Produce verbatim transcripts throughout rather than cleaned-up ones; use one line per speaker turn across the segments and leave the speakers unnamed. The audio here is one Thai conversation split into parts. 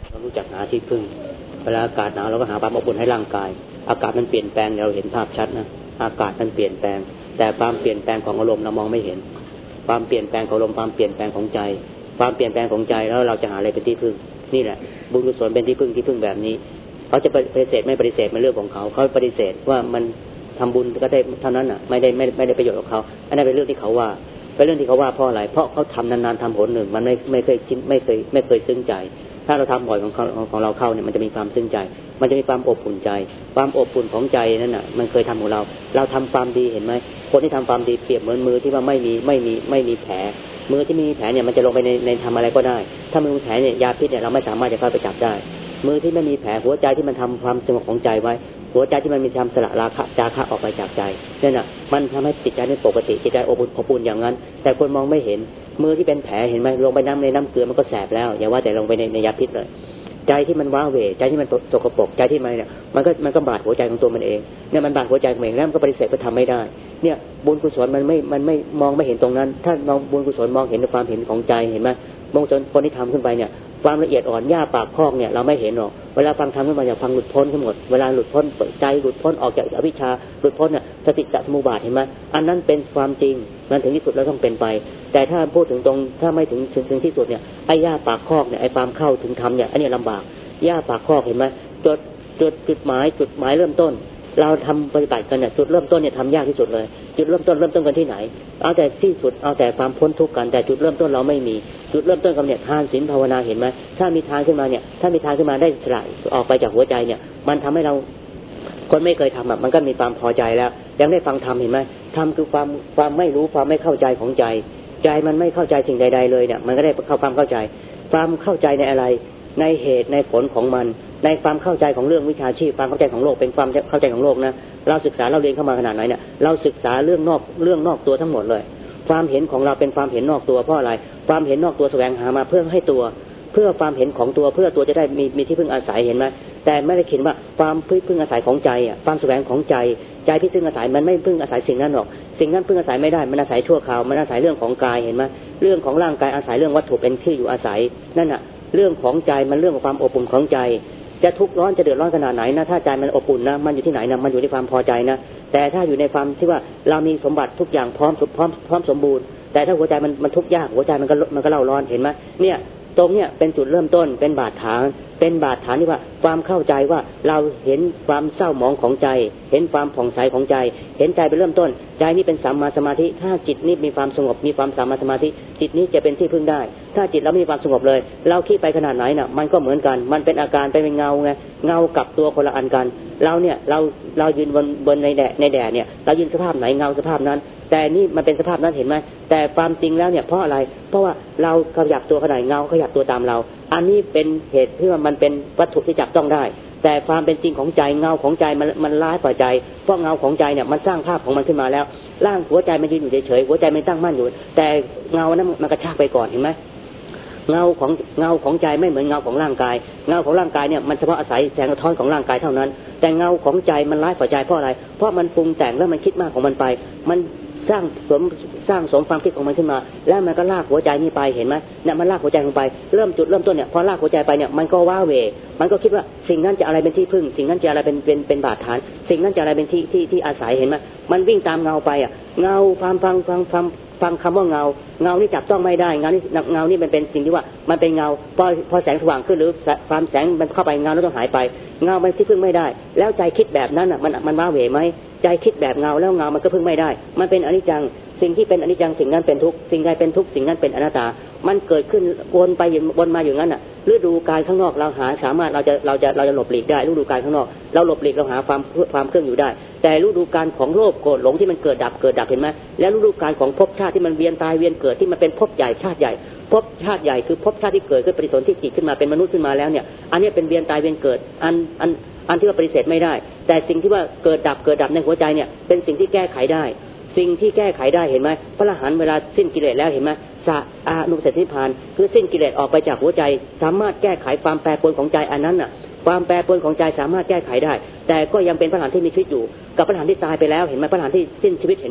เรารู้จักหาที่พึ่งเวลาอากาศหนาวเราก็หาความอบอุ่นให้ร่างกายอากาศมันเปลี่ยนแปลงเราเห็นภาพชัดนะอากาศมันเปลี่ยนแปลงแต่ความเปลี่ยนแปลงของอารมณ์เรามองไม่เห็นความเปลี่ยนแปลงของอารมณ์ความเปลี่ยนแปลงของใจความเปลี่ยนแปลงของใจแล้วเราจะหาอะไรเป็นที่พึ่งนี่แหละบุญกุศลเป็นที่พึ่งที่พึ่งแบบนี้เขาจะปฏิเสธไม่ปฏิเสธเป็นเรื่องของเขาเขาปฏิเสธว่ามันทำบุญก็ได้เท่านั้นอ่ะไม่ได้ไม่ไม่ได้ประโยชน์กับเขาอันนั้นเป็นเรื่องที่เขาว่าเป็นเรื่องที่เขาว่าเพราะอะไรเพราะเขาทำนานๆทำผลหนึ่งมันไม่ไม่เคยชินไม่เคยไม่เคยซึ้งใจถ้าเราทำบ่อยของเขาของเราเข้าเนี่ยมันจะมีความซึ้งใจมันจะมีความอบอุ่นใจความอบอุ่นของใจนั่นน่ะมันเคยทำของเราเราทำความดีเห็นไหมคนที่ทำความดีเปรียบเหมือนมือที่ว่าไม่มีไม่มีไม่มีแผลมือที่มีแผลเนี่ยมันจะลงไปในในทำอะไรก็ได้ถ้ามือมีแผลเนี่ยยาพิษเนี่ยเราไม่สามารถจะเข้าไปจับได้มือที่ไม่มีแผลหัวใจที่มันทำความสงบของใจไว้หัวใจที่มันมีความสละราคะจาคะออกไปจากใจนั่นน่ะมันทำให้จิตใจเป็นปกติจิตใจอบอุ่นอบอุ่นอย่างนั้นแต่คนมองไม่เห็นมือที่เป็นแผลเห็นไหมลงไปน้ำในน้ำเกลือมันก็แสบแล้วอย่าว่าแต่ลงไปในในยาพิษเลยใจที่มันว้าเหวใจที่มันสกปรกใจที่มันเนี่ยมันก็มันก็บาดหัวใจของตัวมันเองเนี่ยมันบาดหัวใจของมันเองแล้วมันก็ปฏิเสธก็ทำไม่ได้เนี่ยบุญกุศลมันไม่มันไม่มองไม่เห็นตรงนั้นถ้ามองบุญกุศลมองเห็นในความเห็นของใจเห็นไหมมองจนคนที่ทำขึ้นไปเนี่ยความละเอียดอ่อนหญ้าปากพอกเนี่ยเราไม่เห็นหรอกเวลาฟังธรรมขึ้นมาอยากฟังหลุดพ้นทั้งหมดเวลาหลุดพ้นใจหลุดพ้นออกจากอวิชชาหลุดพ้นเนี่ยสติจะสมุบาทเห็นไหมอันนั้นเป็นความจริงมันถึงที่สุดแล้วต้องเป็นไปแต่ถ้าพูดถึงตรงถ้าไม่ถึงถึงถึงที่สุดเนี่ยไอ้หญ้าปากคอกเนี่ยไอ้ความเข้าถึงธรรมเนี่ยอันนี้ลำบากหญ้าปากคอกเห็นไหมจุดจุดจุดหมายจุดหมายเริ่มต้นเราทำปฏิบัติกันเนี่ยจุดเริ่มต้นเนี่ยทำยากที่สุดเลยจุดเริ่มต้นเริ่มต้นกันที่ไหนเอาแต่ที่สุดเอาแต่ความพ้นทุกข์กันแต่จุดเริ่มต้นเราไม่มีจุดเริ่มต้นกันเนี่ยทานศีลภาวนาเห็นไหมถ้ามีทานขึ้นมาเนี่ยถ้ามีทานขึ้นมาได้สลายออกไปจากหัวใจเนี่ยมันทำให้เราคนไม่เคยทำอ่ะมันก็มีความพอใจแล้วยังได้ฟังธรรมเห็นไหมธรรมคือความความไม่รู้ความไม่เข้าใจของใจใจมันไม่เข้าใจสิ่งใดๆเลยเนี่ยมันก็ได้เข้าความเข้าใจความเข้าใจในอะไรในเหตุในผลของมันในความเข้าใจของเรื่องวิชาชีพความเข้าใจของโลกเป็นความเข้าใจของโลกนะเราศึกษาเราเรียนเข้ามาขนาดไหนเนี่ยเราศึกษาเรื่องนอกเรื่องนอกตัวทั้งหมดเลยความเห็นของเราเป็นความเห็นนอกตัวเพราะอะไรความเห็นนอกตัวแสวงหามาเพื่อให้ตัวเพื่อความเห็นของตัวเพื่อตัวจะได้มีมีที่พึ่งอาศัยเห็นไหมแต่ไม่ได้คิดว่าความพึ่งอาศัยของใจอ่ะความแสวงของใจใจที่พึ่งอาศัยมันไม่พึ่งอาศัยสิ่งนั้นหรอกสิ่งนั้นพึ่งอาศัยไม่ได้มันอาศัยชั่วคราวมันอาศัยเรื่องของกายเห็นไหมเรื่องของร่างกายอาศัยเรื่องวัตถุเป็นที่อยู่อาศัยนั่นน่ะเรื่องของใจมันเรื่องของความอบอุ่นของใจจะทุกข์ร้อนจะเดือดร้อนขนาดไหนนะถ้าใจมันอบอุ่นนะมันอยู่ที่ไหนนะมันอยู่ในความพอใจนะแต่ถ้าอยู่ในความที่ว่าเรามีสมบัติทุกอย่างพร้อมพร้อมพร้อมสมบูรณ์แต่ถ้าหัวใจมันมันทุกข์ยากหัวใจมันก็มันก็เล่าร้อนเห็นไหมเนี่ยตรงเนี้ยเป็นจุดเริ่มต้นเป็นบาดฐานเป็นบาดฐานที่ว่าความเข้าใจว่าเราเห็นความเศร้าหมองของใจเห็นความผ่องใสของใจเห็นใจเป็นเริ่มต้นใจนี้เป็นสัมมาสมาธิถ้าจิตนี้มีความสงบมีความสัมมาสมาธิจิตนี้จะเป็นที่พึ่งได้ถ้าจิตเราไม่มีความสงบเลยเราคิดไปขนาดไหนน่ะมันก็เหมือนกันมันเป็นอาการเป็นเงาไงเงากับตัวคนละอันกันเราเนี่ยเราเรายืนบนบนในแดดในแดดเนี่ยเรายืนสภาพไหนเงาสภาพนั้นแต่นี่มันเป็นสภาพนั้นเห็นไหมแต่ความจริงแล้วเนี่ยเพราะอะไรเพราะว่าเราขยับตัวขนาดเงาขยับตัวตามเราอันนี้เป็นเหตุที่ว่ามันเป็นวัตถุที่จับต้องได้แต่ความเป็นจริงของใจเงาของใจมันมันร้ายกว่าใจเพราะเงาของใจเนี่ยมันสร้างภาพของมันขึ้นมาแล้วร่างหัวใจมันยืนอยู่เฉยๆหัวใจมันตั้งมั่นอยู่แต่เงานั้นมันกระชากไปก่อนเห็นไหมเงาของเงาของใจไม่เหมือนเงาของร่างกายเงาของร่างกายเนี่ยมันเฉพาะอาศัยแสงสะท้อนของร่างกายเท่านั้นแต่เงาของใจมันร้ายกว่าใจเพราะอะไรเพราะมันปรุงแต่งแล้วมันคิดมากของมันไปมันสร้างสมสร้างสมความคิดของมันขึ้นมาแล้วมันก็ลากหัวใจนี่ไปเห็นไหมเนี่ยมันลากหัวใจลงไปเริ่มจุดเริ่มต้นเนี่ยพอลากหัวใจไปเนี่ยมันก็ว้าเหวมันก็คิดว่าสิ่งนั้นจะอะไรเป็นที่พึ่งสิ่งนั้นจะอะไรเป็นเป็นเป็นบาดฐานสิ่งนั้นจะอะไรเป็นที่ที่ที่อาศัยเห็นไหมมันวิ่งตามเงาไปอ่ะเงาฟังฟังฟังฟังฟังคำว่าเงาเงานี่จับต้องไม่ได้เงานี่เงานี่มันเป็นสิ่งที่ว่ามันเป็นเงาพอพอแสงสว่างขึ้นหรือความแสงมันเข้าไปเงาแล้วต้องหายไปเงามันที่พึ่งไม่ได้แล้วใจคิดแบบนั้นอ่ะมันมันว้าเหวไหมใจคิดแบบเงาแล้วเงามันก็พึ่งไม่ได้มันเป็นอนิจจังสิ่งที่เป็นอนิจจังสิ่งนั้นเป็นทุกข์สิ่งใดเป็นทุกข์สิ่งนั้นเป็นอนัตตามันเกิดขึ้นวนไปวนมาอย่างนั้นอ่ะฤดูกาลข้างนอกเราหาสามารถเราจะเราจะเราจะหลบหลีกได้ฤดูกาลข้างนอกเราหลบหลีกเราหาความความเครื่องอยู่ได้แต่ฤดูกาลของโลภโกรธหลงที่มันเกิดดับเกิดดับเห็นไหมแล้วฤดูกาลของภพชาติที่มันเวียนตายเวียนเกิดที่มันเป็นภพใหญ่ชาติใหญ่ภพชาติใหญ่คือภพชาติที่เกิดขึ้นปฏิสนธิจิตขึ้นมาเป็นมนุษย์ขึ้นมาแล้วเนี่ยอันนี้เป็นเวียนตายเวียนเกิดอันอันอันที่ว่าปฏิเสธไม่ได้แต่สิ่งที่ว่าเกิดดับเกิดดับในหัวใจเนี่ยเป็นสิ่งที่แก้ไขได้สิ่งที่แก้ไขได้เห็นไหมพระอรหันต์เวลาสิ้นกิเลสแล้วเห็นไหมสะอานุสตินิพพานคือสิ้นกิเลสออกไปจากหัวใจสามารถแก้ไขความแปรปรวนของใจอันนั้นน่ะความแปรปรวนของใจสามารถแก้ไขได้แต่ก็ยังเป็นพระอรหันต์ที่มีชีวิตอยู่กับพระอรหันต์ที่ตายไปแล้วเห็นไหมพระอรหันต์ที่สิ้นชีวิตเห็นไหม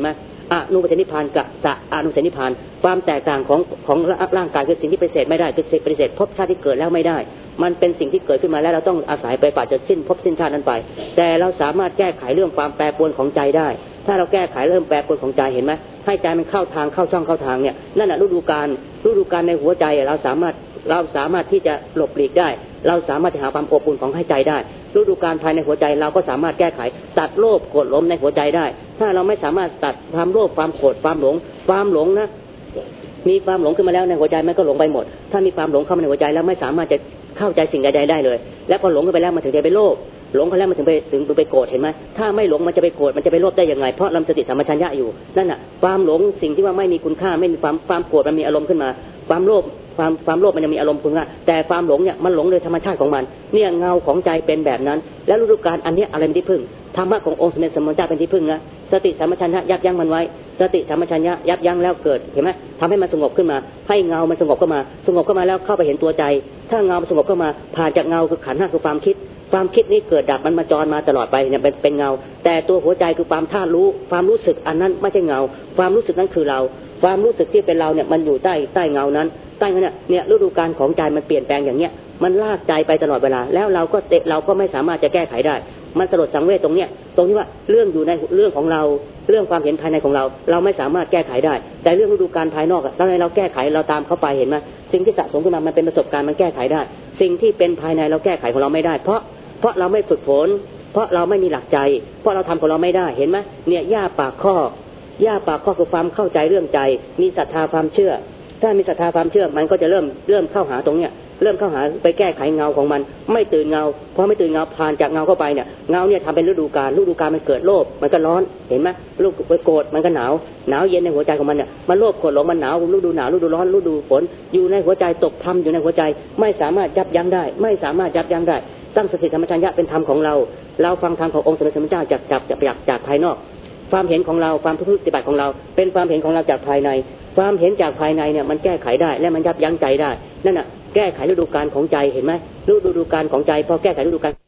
อนุปเสนิพพานกับสะอนุเสนิพพานความแตกต่างของของร่างกายคือสิ่งที่ปฏิเสธไม่ได้คือปฏิเสธภพชาติที่เกิดแล้วไม่ได้มันเป็นสิ่งที่เกิดขึ้นมาแล้วเราต้องอาศัยไปกว่าจะสิ้นภพสิ้นชาตินั้นไปแต่เราสามารถแก้ไขเรื่องความแปรปรวนของใจได้ถ้าเราแก้ไขเรื่องแปรปรวนของใจเห็นไหมให้ใจมันเข้าทางเข้าช่องเข้าทางเนี่ยนั่นแหละฤดูกาลฤดูกาลในหัวใจเราสามารถเราสามารถที่จะหลบหลีกได้เราสามารถจะหาความอบอุ่นของให้ใจได้ฤดูกาลภายในหัวใจเราก็สามารถแก้ไขตัดโลภโกรธหลงในหัวใจได้ถ้าเราไม่สามารถตัดความโลภความโกรธความหลงความหลงนะมีความหลงขึ้นมาแล้วในหัวใจมันก็หลงไปหมดถ้ามีความหลงเข้ามาในหัวใจแล้วไม่สามารถจะเข้าใจสิ่งใดๆได้เลยแล้วพอหลงเข้าไปแล้วมันถึงจะไปโลภหลงเข้าแล้วมันถึงไปถึงไปโกรธเห็นไหมถ้าไม่หลงมันจะไปโกรธมันจะไปโลภได้ยังไงเพราะลำสติสัมปชัญญะอยู่นั่นน่ะความหลงสิ่งที่ว่าไม่มีคุณค่าไม่มีความความโกรธมันมีอารมณ์ขึ้นมาความโลภความความโลภมันยังมีอารมณ์คุณค่าแต่ความหลงเนี่ยมันหลงโดยธรรมชาติของมันเนี่ยเงาของใจเป็นแบบนั้นแล้วฤดูกาลอันนี้อะไรเป็นที่พึ่งธรรมะขององค์สมเด็จสมมาสัมพุทธเจ้าเป็นที่พึ่งนะสติสัมปชัญญะยับยั้งมันไว้สติสัมปชัญญะยับยั้งแล้วเกิดเห็นไหมทำให้มันสงบขึ้นมาให้เงามันสงบเข้ามาสงบเข้ามาแล้วเข้าไปเห็นตัวใจถ้าเงามันสงบเข้ามาผ่านจากเงาคือขันธ์ห้าคือความคิดความคิดนี้เกิดดับมันมาจรมาตลอดไปเนี่ยเป็นเป็นเงาแต่ตัวหัวใจคือความท่ารู้ความรู้สึกอันนั้นไม่ใช่เงาความรู้สึกนั้นคือเราความรู้สึกที่เป็นเราเนี่ยมันอยู่ใต้ใต้เงานั้นใต้เนี่ยเนี่ยฤดูกาลของใจมันเปลี่ยนแปลงอย่างเนี้ยมันลากใจไปตลอดเวลาแล้วเราก็เราก็ไม่สามารถจะแก้ไขได้มันสลดสังเวชตรงเนี้ยตรงที่ว่าเรื่องอยู่ในเรื่องของเราเรื่องความเห็นภายในของเราเราไม่สามารถแก้ไขได้แต่เรื่องฤดูกาลภายนอกเราเราแก้ไขเราตามเข้าไปเห็นไหมสิ่งที่สะสมขึ้นมามันเป็นประสบการณ์มันแก้ไขได้สิ่งที่เป็นภายในเราแก้ไขของเราไม่ได้เพราะเพราะเราไม่ฝึกฝนเพราะเราไม่มีหลักใจเพราะเราทำของเราไม่ได้เห็นไหมเนี่ยย่าปากข้อย่าปากข้อคือความเข้าใจเรื่องใจมีศรัทธาความเชื่อถ้ามีศรัทธาความเชื่อมันก็จะเริ่มเริ่มเข้าหาตรงเนี้ยเริ่มเข้าหาไปแก้ไขเงาของมันไม่ตื่นเงาเพราะไม่ตื่นเงาผ่านจากเงาเข้าไปเนี่ยเงาเนี่ยทำเป็นฤดูกาลฤดูกาลมันเกิดโลภมันก็ร้อนเห็นไหมลูกไปโกรธมันก็หนาวหนาวเย็นในหัวใจของมันเนี่ยมันโลภโกรธหลงมันหนาวฤดูหนาวฤดูร้อนฤดูฝนอยู่ในหัวใจตกพรำอยู่ในหัวใจไม่สามารถยับยั้งได้ไม่สามารถยับยั้งได้ตั้งสติสัมปชัญญะเป็นธรรมของเราเราฟังธรรมขององค์สมเด็จพระสัมมาสัมพุทธเจ้าจากจากจากจากภายนอกความเห็นของเราความปฏิบัติของเราเป็นความเห็นของเราจากภายในความเห็นจากภายในเนี่ยมันแก้ไขได้และมันยับยั้งใจได้นั่นน่ะแก้ไขฤดูกาลของใจเห็นไหมฤดูกาลของใจพอแก้ไขฤดูกาล